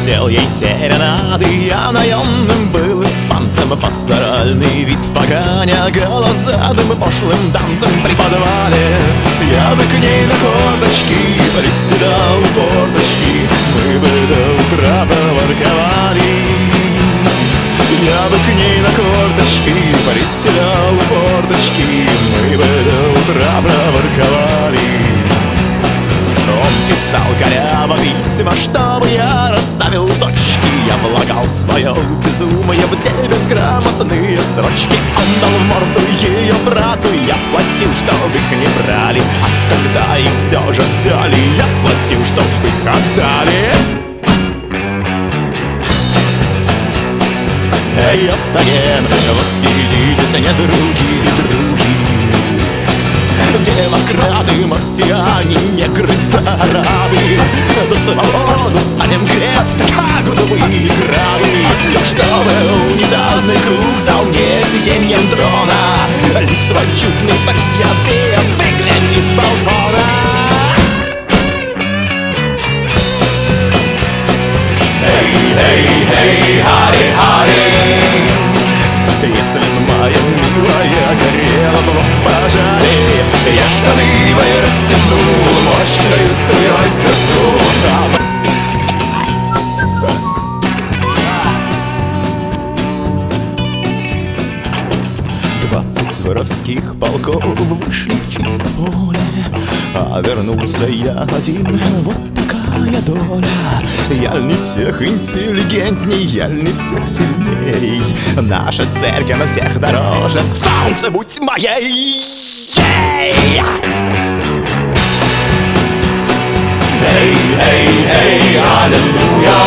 пел ей серенады. Я наемным был испанцем, пасторальный вид поганя, голозадым и пошлым танцем при подвале. Я бы к ней на корточки приседал у форточки, мы бы до утра поворковали. Я бы к ней на корточки приседал у форточки, мы бы до утра проворковали. Он писал коряво письма, чтобы я расставил точки. Я влагал свое безумие в те безграмотные строчки. Он дал в морду ее брату, я платил, чтоб их не брали. А когда их все же взяли, я платил, чтоб их отдали. Эй, Оттоген, восхититесь, не други. Демократы, марсиане, негры, арабы, за свободу станем крепко, как удовые крабы. Чтобы унитазный круг стал не сиденьем трона, лик свой чудный подъяты, выгляни с балкона. Эй, Хари, если моя милая горела бы в пожаре, я штаны мои растянул, мощной струей сверкнул. 20 воровских полков вышли в чисто поле, а вернулся я один, вот такая доля. Я не всех интеллигентней, я не всех сильней. Наша церковь на всех дороже, солнце будь моей. Эй, аллилуйя.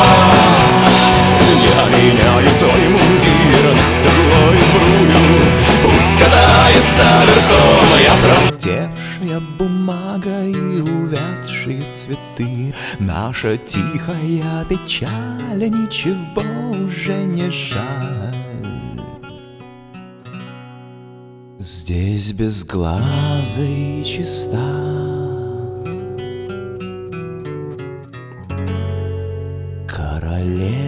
Я меняю свой мундир на седло и сбрую, пусть катается верхом я промтевшая бумага и увядшие цветы. Наша тихая печаль, ничего уже не жаль. Здесь безглаза и чиста королева.